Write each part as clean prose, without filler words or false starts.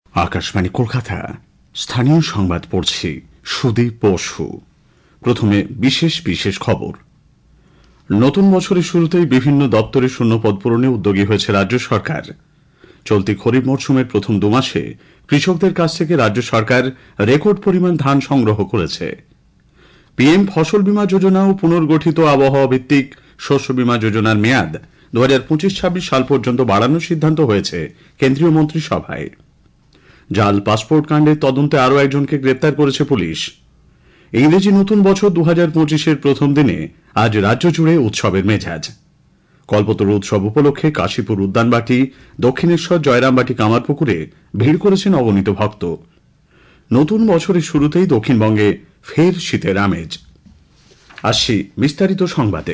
আকাশবাণী কলকাতা, স্থানীয় সংবাদ পড়ছি সুদীপ বসু। প্রথমে বিশেষ বিশেষ খবর। নতুন বছরের শুরুতেই বিভিন্ন দপ্তরে শূন্যপদ পূরণে উদ্যোগী হয়েছে রাজ্য সরকার। চলতি খরিফ মরশুমের প্রথম দুমাসে কৃষকদের কাছ থেকে রাজ্য সরকার রেকর্ড পরিমাণ ধান সংগ্রহ করেছে। পিএম ফসল বীমা যোজনা ও পুনর্গঠিত আবহাওয়া ভিত্তিক শস্য বীমা যোজনার মেয়াদ 2025-26 সাল পর্যন্ত বাড়ানোর সিদ্ধান্ত হয়েছে কেন্দ্রীয় মন্ত্রিসভায়। জাল পাসপোর্ট কাণ্ডের তদন্তে আরও একজনকে গ্রেপ্তার করেছে পুলিশ। ইংরেজি নতুন বছর 2025-এর প্রথম দিনে আজ রাজ্য জুড়ে উৎসবের মেজাজ। কল্পতরু উৎসব উপলক্ষে কাশীপুর উদ্যানবাটি, দক্ষিণেশ্বর, জয়রামবাটি, কামারপুকুরে ভিড় করেছেন অগণিত ভক্ত। নতুন বছরের শুরুতেই দক্ষিণবঙ্গে ফের শীতের আমেজ। আসছি বিস্তারিত সংবাদে।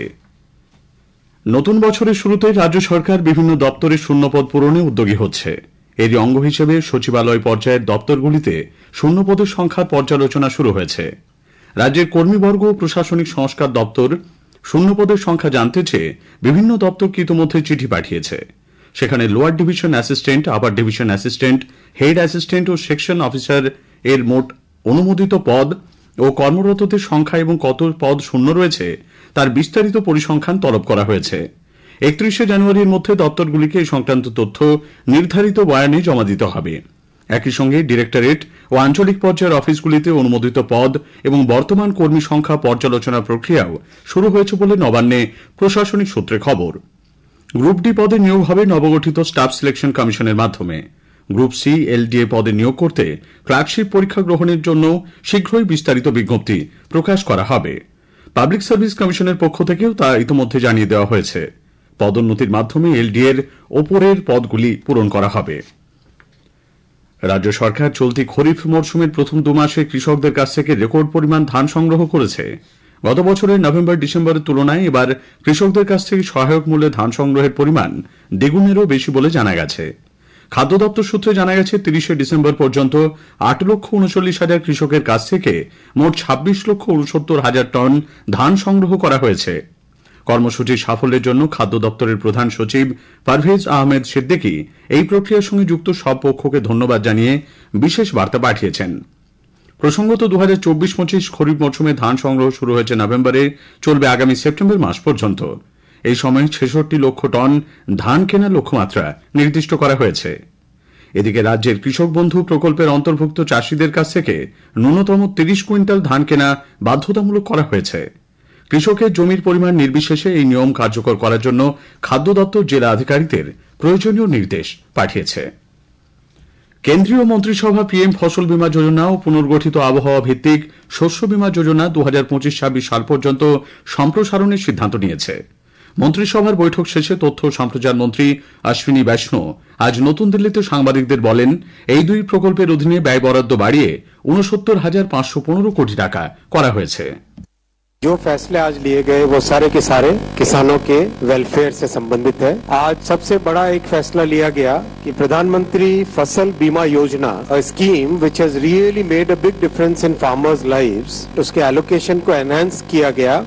নতুন বছরের শুরুতেই রাজ্য সরকার বিভিন্ন দপ্তরে শূন্যপদ পূরণে উদ্যোগী হচ্ছে। এরই অঙ্গ হিসেবে সচিবালয় পর্যায়ের দপ্তরগুলিতে শূন্যপদের সংখ্যার পর্যালোচনা শুরু হয়েছে। রাজ্যের কর্মীবর্গ ও প্রশাসনিক সংস্কার দপ্তর শূন্যপদের সংখ্যা জানতে চেয়ে বিভিন্ন দপ্তরকে ইতোমধ্যে চিঠি পাঠিয়েছে। সেখানে lower division assistant, upper division assistant, head assistant ও সেকশন অফিসার এর মোট অনুমোদিত পদ ও কর্মরতদের সংখ্যা এবং কত পদ শূন্য রয়েছে তার বিস্তারিত পরিসংখ্যান তলব করা হয়েছে। 31শে জানুয়ারির মধ্যে দপ্তরগুলিকে এই সংক্রান্ত তথ্য নির্ধারিত বয়ানে জমা দিতে হবে। একই সঙ্গে ডিরেক্টরেট ও আঞ্চলিক পর্যায়ের অফিসগুলিতে অনুমোদিত পদ এবং বর্তমান কর্মী সংখ্যা পর্যালোচনা প্রক্রিয়াও শুরু হয়েছে বলে নবান্নে প্রশাসনিক সূত্রে খবর। গ্রুপ ডি পদে নিয়োগ হবে নবগঠিত স্টাফ সিলেকশন কমিশনের মাধ্যমে। গ্রুপ সি, এলডিএ পদে নিয়োগ করতে ক্লার্কশিপ পরীক্ষা গ্রহণের জন্য শীঘ্রই বিস্তারিত বিজ্ঞপ্তি প্রকাশ করা হবে। পাবলিক সার্ভিস কমিশনের পক্ষ থেকেও তা ইতোমধ্যে জানিয়ে দেওয়া হয়েছে। পদোন্নতির মাধ্যমে এলডিএ এর ওপরের পদগুলি পূরণ করা হবে। রাজ্য সরকার চলতি খরিফ মরশুমের প্রথম দুমাসে কৃষকদের কাছ থেকে রেকর্ড পরিমাণ ধান সংগ্রহ করেছে। গত বছরের নভেম্বর-ডিসেম্বরের তুলনায় এবার কৃষকদের কাছ থেকে সহায়ক মূল্যে ধান সংগ্রহের পরিমাণ দ্বিগুণেরও বেশি বলে জানা গেছে। খাদ্য দপ্তর সূত্রে জানা গেছে 30শে ডিসেম্বর পর্যন্ত 8,39,000 কৃষকের কাছ থেকে মোট 26,69,000 টন ধান সংগ্রহ করা হয়েছে। কর্মসূচির সাফল্যের জন্য খাদ্য দপ্তরের প্রধান সচিব পারভেজ আহমেদ সিদ্দিকী এই প্রক্রিয়ার সঙ্গে যুক্ত সব পক্ষকে ধন্যবাদ জানিয়ে বিশেষ বার্তা পাঠিয়েছেন। প্রসঙ্গত 2024-25 খরিফ মরশুমে ধান সংগ্রহ শুরু হয়েছে নভেম্বরে, চলবে আগামী সেপ্টেম্বর মাস পর্যন্ত। এই সময় 66 লক্ষ টন ধান কেনার লক্ষ্যমাত্রা নির্দিষ্ট করা হয়েছে। এদিকে রাজ্যের কৃষক বন্ধু প্রকল্পের অন্তর্ভুক্ত চাষিদের কাছ থেকে ন্যূনতম 30 কুইন্টাল ধান কেনা বাধ্যতামূলক করা হয়েছে। কৃষকের জমির পরিমাণ নির্বিশেষে এই নিয়ম কার্যকর করার জন্য খাদ্য দপ্তর জেলা আধিকারিকদের প্রয়োজনীয় নির্দেশ পাঠিয়েছে। কেন্দ্রীয় মন্ত্রিসভা পিএম ফসল বীমা যোজনা ও পুনর্গঠিত আবহাওয়া ভিত্তিক শস্য বীমা যোজনা 2025-26 সাল পর্যন্ত সম্প্রসারণের সিদ্ধান্ত নিয়েছে। মন্ত্রিসভার বৈঠক শেষে তথ্য ও সম্প্রচার মন্ত্রী অশ্বিনী বৈষ্ণব আজ নতুন দিল্লিতে সাংবাদিকদের বলেন, এই দুই প্রকল্পের অধীনে ব্যয় বরাদ্দ বাড়িয়ে 69,515 কোটি টাকা করা হয়েছে। जो फैसले आज लिए गए वो सारे के सारे किसानों के वेलफेयर से संबंधित है। आज सबसे बड़ा एक फैसला लिया गया कि प्रधानमंत्री फसल बीमा योजना, a scheme which has really made a big difference in farmers' lives, उसके एलोकेशन को एनहांस किया गया,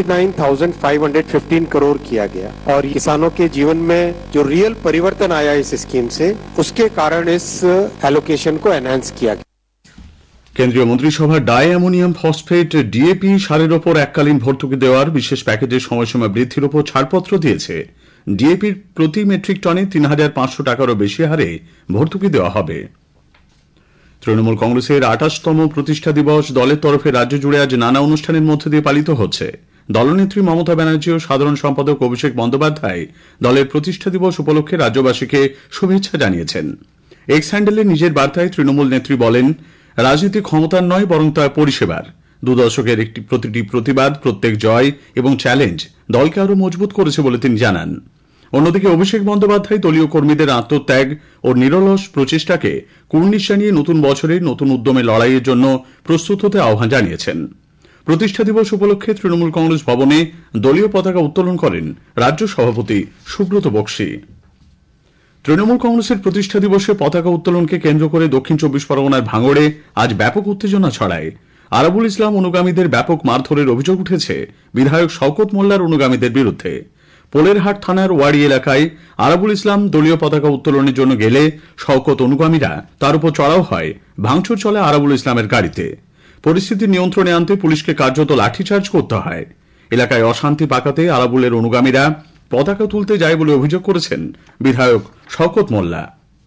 69,515 करोड़ किया गया और किसानों के जीवन में जो रियल परिवर्तन आया इस स्कीम से, उसके कारण इस एलोकेशन को एनहांस किया गया। কেন্দ্রীয় মন্ত্রিসভা ডাই অ্যামোনিয়াম ফসফেট ডিএপি সারের ওপর এককালীন ভর্তুকি দেওয়ার বিশেষ প্যাকেজের সময়সীমা বৃদ্ধির ওপর ছাড়পত্র দিয়েছে। ডিএপির প্রতি মেট্রিক টনে 3,500 টাকারও বেশি হারে ভর্তুকি দেওয়া হবে। তৃণমূল কংগ্রেসের 28তম প্রতিষ্ঠা দিবস দলের তরফে রাজ্য জুড়ে আজ নানা অনুষ্ঠানের মধ্যে দিয়ে পালিত হচ্ছে। দলনেত্রী মমতা ব্যানার্জি ও সাধারণ সম্পাদক অভিষেক বন্দ্যোপাধ্যায় দলের প্রতিষ্ঠা দিবস উপলক্ষে রাজ্যবাসীকে শুভেচ্ছা জানিয়েছেন। এক্স হ্যান্ডেলে নিজের বার্তায় তৃণমূল নেত্রী বলেন, রাজনীতি ক্ষমতার নয় বরং তা পরিষেবার। 2 দশকের প্রতিটি প্রতিবাদ, প্রত্যেক জয় এবং চ্যালেঞ্জ দলকে আরো মজবুত করেছে বলে তিনি জানান। অন্যদিকে অভিষেক বন্দ্যোপাধ্যায় দলীয় কর্মীদের আত্মত্যাগ ও নিরলস প্রচেষ্টাকে কুর্নিশ জানিয়ে নতুন বছরে নতুন উদ্যমে লড়াইয়ের জন্য প্রস্তুত হতে আহ্বান জানিয়েছেন। প্রতিষ্ঠা দিবস উপলক্ষে তৃণমূল কংগ্রেস ভবনে দলীয় পতাকা উত্তোলন করেন রাজ্য সভাপতি সুব্রত বক্সী। তৃণমূল কংগ্রেসের প্রতিষ্ঠা দিবসে পতাকা উত্তোলনকে কেন্দ্র করে দক্ষিণ 24 পরগনার ভাঙড়ে আজ ব্যাপক উত্তেজনা ছড়ায়। আরাবুল ইসলাম অনুগামীদের ব্যাপক মারধরের অভিযোগ উঠেছে বিধায়ক শওকত মোল্লার অনুগামীদের বিরুদ্ধে। পোলেরহাট থানার ওয়াড়ি এলাকায় আরাবুল ইসলাম দলীয় পতাকা উত্তোলনের জন্য গেলে শওকত অনুগামীরা তার উপর চড়াও হয়। ভাঙচুর চলে আরাবুল ইসলামের গাড়িতে। পরিস্থিতি নিয়ন্ত্রণে আনতে পুলিশকে কার্যত লাঠিচার্জ করতে হয়। এলাকায় অশান্তি পাকাতে আরাবুলের অনুগামীরা পতাকা তুলতে যায় বলে অভিযোগ করেছেন বিধায়ক শওকত মোল্লা।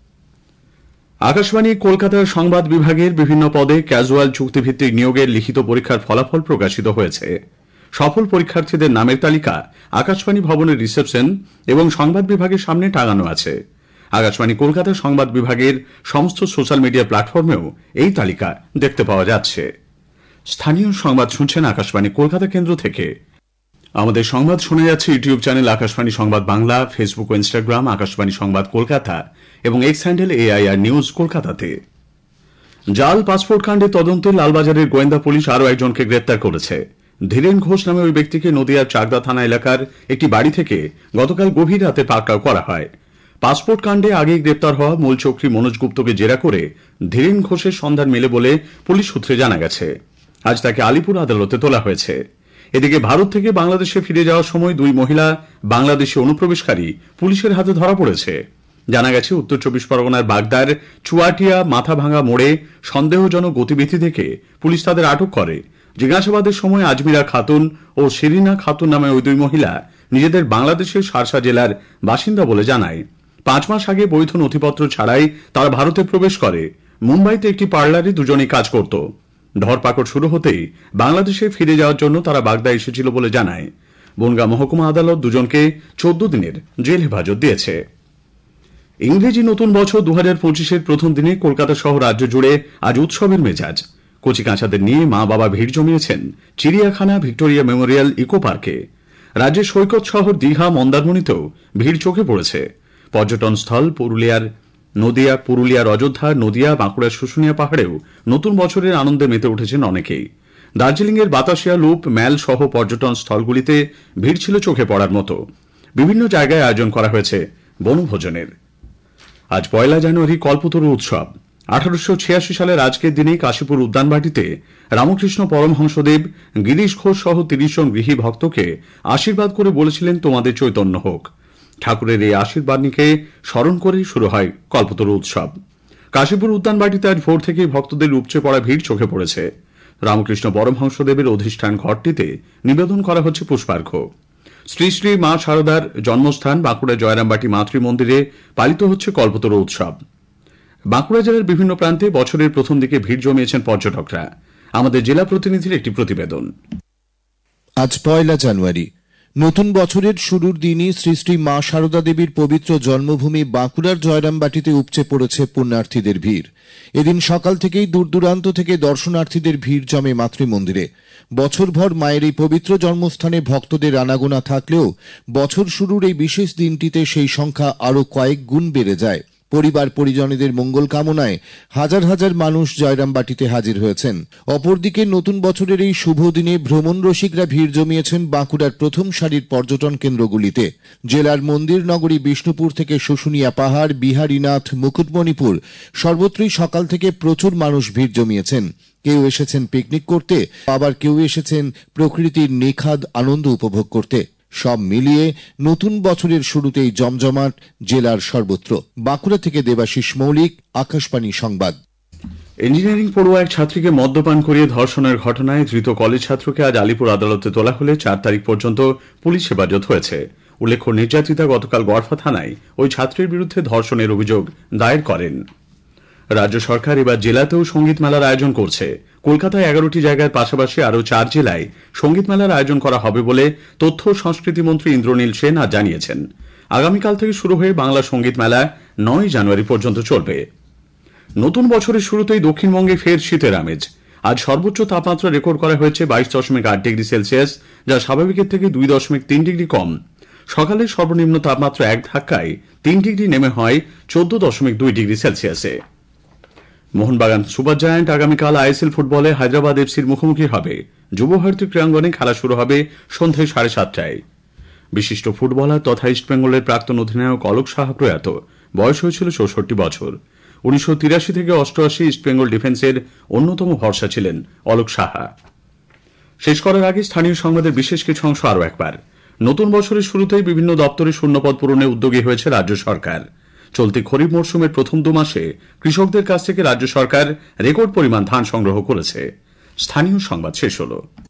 আকাশবাণী কলকাতার সংবাদ বিভাগের বিভিন্ন পদে ক্যাজুয়াল চুক্তিভিত্তিক নিয়োগের লিখিত পরীক্ষার ফলাফল প্রকাশিত হয়েছে। সফল পরীক্ষার্থীদের নামের তালিকা আকাশবাণী ভবনের রিসেপশন এবং সংবাদ বিভাগের সামনে টাঙানো আছে। আকাশবাণী কলকাতা সংবাদ বিভাগের সমস্ত সোশ্যাল মিডিয়া প্ল্যাটফর্মেও এই তালিকা দেখতে পাওয়া যাচ্ছে। স্থানীয় সংবাদ শুনছেন আকাশবাণী কলকাতা কেন্দ্র থেকে। আমাদের সংবাদ শোনা যাচ্ছে ইউটিউব চ্যানেল আকাশবাণী সংবাদ বাংলা, ফেসবুক ও ইনস্টাগ্রাম আকাশবাণী সংবাদ কলকাতা এবং এক্স হ্যান্ডেল AIR নিউজ কলকাতাতে। জাল পাসপোর্ট কাণ্ডে তদন্তে লালবাজারের গোয়েন্দা পুলিশ আরও একজনকে গ্রেপ্তার করেছে। ধীরেন ঘোষ নামে ওই ব্যক্তিকে নদিয়ার চাকদা থানা এলাকার একটি বাড়ি থেকে গতকাল গভীর রাতে পাকড়াও করা হয়। পাসপোর্ট কাণ্ডে আগেই গ্রেপ্তার হওয়া মূল চক্রী মনোজ গুপ্তকে জেরা করে ধীরেন ঘোষের সন্ধান মেলে বলে পুলিশ সূত্রে জানা গেছে। আজ তাকে আলিপুর আদালতে তোলা হয়েছে। এদিকে ভারত থেকে বাংলাদেশে ফিরে যাওয়ার সময় দুই মহিলা বাংলাদেশি অনুপ্রবেশকারী পুলিশের হাতে ধরা পড়েছে। জানা গেছে উত্তর 24 পরগনার বাগদার চুয়াটিয়া মাথাভাঙা মোড়ে সন্দেহজনক গতিবিধি থেকে পুলিশ তাদের আটক করে। জিজ্ঞাসাবাদের সময় আজমিরা খাতুন ও শিরিনা খাতুন নামে ওই দুই মহিলা নিজেদের বাংলাদেশের সারসা জেলার বাসিন্দা বলে জানায়। 5 মাস আগে বৈধ নথিপত্র ছাড়াই তারা ভারতে প্রবেশ করে। মুম্বাইতে একটি পার্লারে দুজনেই কাজ করত। ধরপাকড় শুরু হতেই বাংলাদেশে ফিরে যাওয়ার জন্য তারা বাগদা এসেছিল বলে জানায়। বনগাঁ মহকুমা আদালত দুজনকে 14 দিনের জেল হেফাজত দিয়েছে। ইংরেজি নতুন বছর 2025-এর প্রথম দিনে কলকাতা সহ রাজ্য জুড়ে আজ উৎসবের মেজাজ। কচিকাঁচাদের নিয়ে মা বাবা ভিড় জমিয়েছেন চিড়িয়াখানা, ভিক্টোরিয়া মেমোরিয়াল, ইকো পার্কে। রাজ্যের সৈকত শহর দীঘা, মন্দারমণিতেও ভিড় চোখে পড়েছে। পর্যটন স্থল পুরুলিয়ার অযোধ্যা, নদিয়া, বাঁকুড়ার শুশুনিয়া পাহাড়েও নতুন বছরের আনন্দে মেতে উঠেছেন অনেকেই। দার্জিলিংয়ের বাতাসিয়া লুপ, ম্যাল সহ পর্যটন স্থলগুলিতে ভিড় ছিল চোখে পড়ার মতো। বিভিন্ন জায়গায় আয়োজন করা হয়েছে বনভোজনের। আজ 1 জানুয়ারি কল্পতরু উৎসব। 1886 সালের আজকের দিনে কাশীপুর উদ্যানবাটিতে রামকৃষ্ণ পরমহংসদেব গিরিশ ঘোষ সহ 30 জন গৃহী ভক্তকে আশীর্বাদ করে বলেছিলেন, তোমাদের চৈতন্য হোক। ঠাকুরের এই আশীর্বাদনীকে স্মরণ করেই শুরু হয় কল্পতরু উৎসব। কাশীপুর উদ্যানবাটিতে আজ ভোর থেকেই ভক্তদের উপচে পড়া ভিড় চোখে পড়েছে। রামকৃষ্ণ পরমহংসদেবের অধিষ্ঠান ঘরটিতে নিবেদন করা হচ্ছে পুষ্পার্ঘ্য। শ্রী শ্রী মা শারদার জন্মস্থান বাঁকুড়া জয়রামবাটি মাতৃমন্দিরে পালিত হচ্ছে কল্পতরু উৎসব। বাঁকুড়া জেলার বিভিন্ন প্রান্তে বছরের প্রথম দিকে ভিড় জমিয়েছেন পর্যটকরা। আমাদের জেলা প্রতিনিধির একটি প্রতিবেদন। আজ 1 জানুয়ারি, নতুন বছরের শুরুর দিনই শ্রী শ্রী মা শারদা দেবীর পবিত্র জন্মভূমি বাঁকুড়ার জয়রামবাটিতে উপচে পড়েছে পুণ্যার্থীদের ভিড়। এদিন সকাল থেকেই দূর দূরান্ত থেকে দর্শনার্থীদের ভিড় জমে মাতৃমন্দিরে। বছরভর মায়ের এই পবিত্র জন্মস্থানে ভক্তদের আনাগোনা থাকলেও বছর শুরুর এই বিশেষ দিনটিতে সেই সংখ্যা আরও কয়েক গুণ বেড়ে যায়। পরিবার পরিজনদের মঙ্গল কামনায় হাজার হাজার মানুষ জয়রামবাটিতে হাজির হয়েছেন। অপরদিকে নতুন বছরের এই শুভ দিনে ভ্রমণ রসিকরা ভিড় জমিয়েছেন বাঁকুড়ার প্রথম সারির পর্যটন কেন্দ্রগুলিতে। জেলার মন্দির নগরী বিষ্ণুপুর থেকে শুশুনিয়া পাহাড়, বিহারীনাথ, মুকুটমণিপুর সর্বত্রই সকাল থেকে প্রচুর মানুষ ভিড় জমিয়েছেন। কেউ এসেছেন পিকনিক করতে, আবার কেউ এসেছেন প্রকৃতির নিখাদ আনন্দ উপভোগ করতে। সব মিলিয়ে নতুন বছরের শুরুতেই জমজমাট জেলার সর্বত্র। বাঁকুড়া থেকে দেবাশিস মৌলিক, আকাশবাণী সংবাদ। ইঞ্জিনিয়ারিং পড়ুয়া এক ছাত্রীকে মদ্যপান করিয়ে ধর্ষণের ঘটনায় ধৃত কলেজ ছাত্রকে আজ আলিপুর আদালতে তোলা হলে 4 তারিখ পর্যন্ত পুলিশ হেফাজত হয়েছে। উল্লেখ্য, নির্যাতিতা গতকাল গড়ফা থানায় ওই ছাত্রের বিরুদ্ধে ধর্ষণের অভিযোগ দায়ের করেন। রাজ্য সরকার এবার জেলাতেও সঙ্গীত মেলার আয়োজন করছে। কলকাতায় 11টি জায়গার পাশাপাশি আরও 4 জেলায় সঙ্গীত মেলার আয়োজন করা হবে বলে তথ্য ও সংস্কৃতি মন্ত্রী ইন্দ্রনীল সেন আজ জানিয়েছেন। আগামীকাল থেকে শুরু হয়ে বাংলা সঙ্গীত মেলা 9 জানুয়ারি পর্যন্ত চলবে। নতুন বছরের শুরুতেই দক্ষিণবঙ্গে ফের শীতের আমেজ। আজ সর্বোচ্চ তাপমাত্রা রেকর্ড করা হয়েছে 22.8 ডিগ্রি সেলসিয়াস, যা স্বাভাবিকের থেকে 2.3 ডিগ্রি কম। সকালে সর্বনিম্ন তাপমাত্রা এক ধাক্কায় 3 ডিগ্রি নেমে হয় 14.2 ডিগ্রি সেলসিয়াসে। মোহনবাগান সুপার জায়ান্ট আগামীকাল ISL ফুটবলে হায়দ্রাবাদ FC'র মুখোমুখি হবে। যুব ভারতী ক্রীড়াঙ্গনে খেলা শুরু হবে সন্ধ্যে 7:30টায়। বিশিষ্ট ফুটবলার তথা ইস্টবেঙ্গলের প্রাক্তন অধিনায়ক অলোক সাহা প্রয়াত। বয়স হয়েছিল 64 বছর। 1983 থেকে 88 ইস্টবেঙ্গল ডিফেন্সের অন্যতম ভরসা ছিলেন অলোক সাহা। শেষ করার আগে স্থানীয় সংবাদের বিশেষ কিছু অংশ আরও একবার। নতুন বছরের শুরুতেই বিভিন্ন দপ্তরে শূন্যপদ পূরণে উদ্যোগী হয়েছে রাজ্য সরকার। চলতি খরিফ মরশুমের প্রথম 2 মাসে কৃষকদের কাছ থেকে রাজ্য সরকার রেকর্ড পরিমাণ ধান সংগ্রহ করেছে। স্থানীয় সংবাদ শেষ হল।